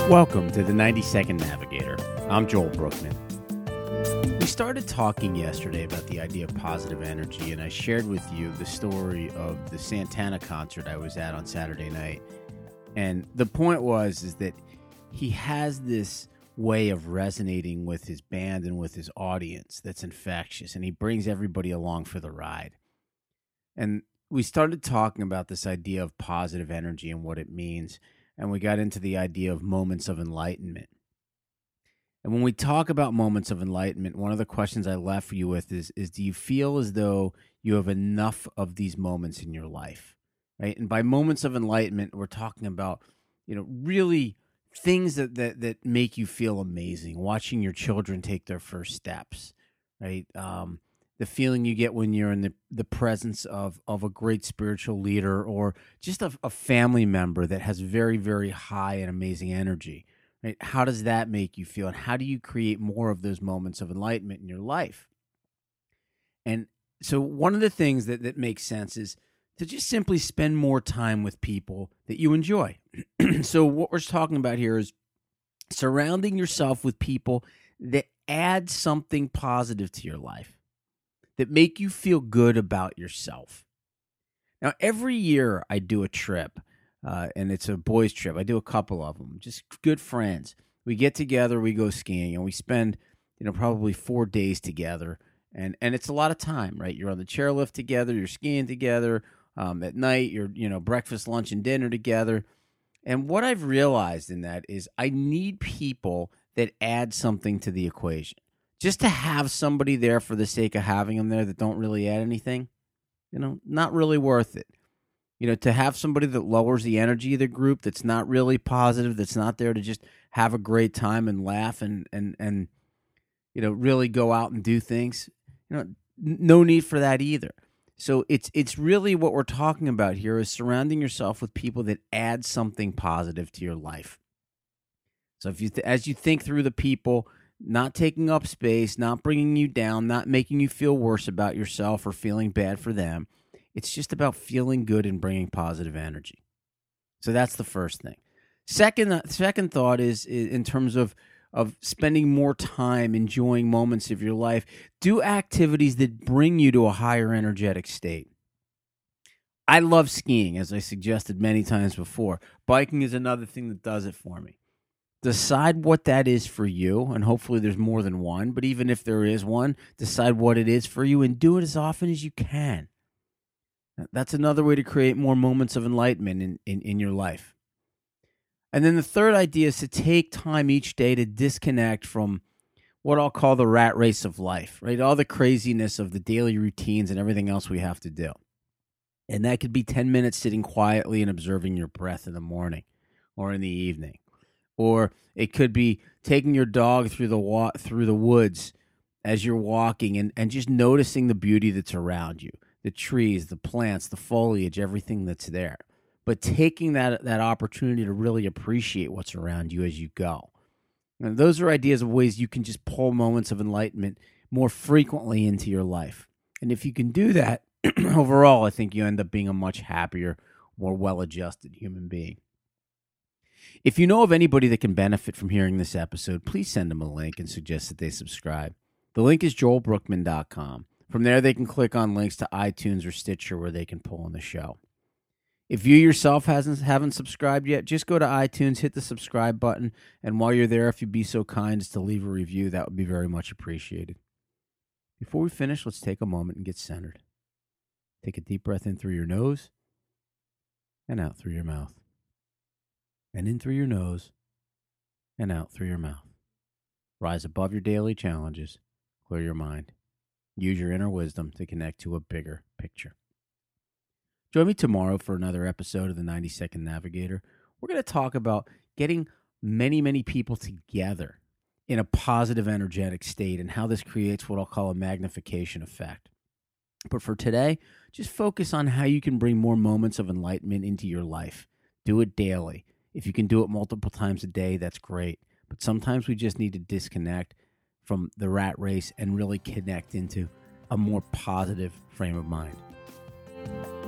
Welcome to the 90-Second Navigator. I'm Joel Brookman. We started talking yesterday about the idea of positive energy, and I shared with you the story of the Santana concert I was at on Saturday night. And the point is that he has this way of resonating with his band and with his audience that's infectious, and he brings everybody along for the ride. And we started talking about this idea of positive energy and what it means, and we got into the idea of moments of enlightenment. And when we talk about moments of enlightenment, one of the questions I left you with is do you feel as though you have enough of these moments in your life, right? And by moments of enlightenment, we're talking about, really things that make you feel amazing, watching your children take their first steps, right? The feeling you get when you're in the presence of a great spiritual leader or just a family member that has very, very high and amazing energy, right? How does that make you feel? And how do you create more of those moments of enlightenment in your life? And so one of the things that makes sense is to just simply spend more time with people that you enjoy. So what we're talking about here is surrounding yourself with people that add something positive to your life, that make you feel good about yourself. Now, every year I do a trip, and it's a boys' trip. I do a couple of them, just good friends. We get together, we go skiing, and we spend, probably 4 days together. And it's a lot of time, right? You're on the chairlift together, you're skiing together. At night, you're, breakfast, lunch, and dinner together. And what I've realized in that is I need people that add something to the equation. Just to have somebody there for the sake of having them there that don't really add anything, not really worth it. To have somebody that lowers the energy of the group, that's not really positive, that's not there to just have a great time and laugh and really go out and do things, no need for that either. So it's really what we're talking about here is surrounding yourself with people that add something positive to your life. So if as you think through the people, not taking up space, not bringing you down, not making you feel worse about yourself or feeling bad for them. It's just about feeling good and bringing positive energy. So that's the first thing. Second thought is in terms of spending more time enjoying moments of your life, do activities that bring you to a higher energetic state. I love skiing, as I suggested many times before. Biking is another thing that does it for me. Decide what that is for you, and hopefully there's more than one, but even if there is one, decide what it is for you and do it as often as you can. That's another way to create more moments of enlightenment in your life. And then the third idea is to take time each day to disconnect from what I'll call the rat race of life, right? All the craziness of the daily routines and everything else we have to do. And that could be 10 minutes sitting quietly and observing your breath in the morning or in the evening. Or it could be taking your dog through the woods as you're walking and just noticing the beauty that's around you, the trees, the plants, the foliage, everything that's there. But taking that opportunity to really appreciate what's around you as you go. And those are ideas of ways you can just pull moments of enlightenment more frequently into your life. And if you can do that, overall, I think you end up being a much happier, more well-adjusted human being. If you know of anybody that can benefit from hearing this episode, please send them a link and suggest that they subscribe. The link is joelbrookman.com. From there, they can click on links to iTunes or Stitcher where they can pull in the show. If you yourself haven't subscribed yet, just go to iTunes, hit the subscribe button, and while you're there, if you'd be so kind as to leave a review, that would be very much appreciated. Before we finish, let's take a moment and get centered. Take a deep breath in through your nose and out through your mouth. And in through your nose and out through your mouth. Rise above your daily challenges. Clear your mind. Use your inner wisdom to connect to a bigger picture. Join me tomorrow for another episode of the 90-Second Navigator. We're going to talk about getting many, many people together in a positive, energetic state and how this creates what I'll call a magnification effect. But for today, just focus on how you can bring more moments of enlightenment into your life. Do it daily. If you can do it multiple times a day, that's great. But sometimes we just need to disconnect from the rat race and really connect into a more positive frame of mind.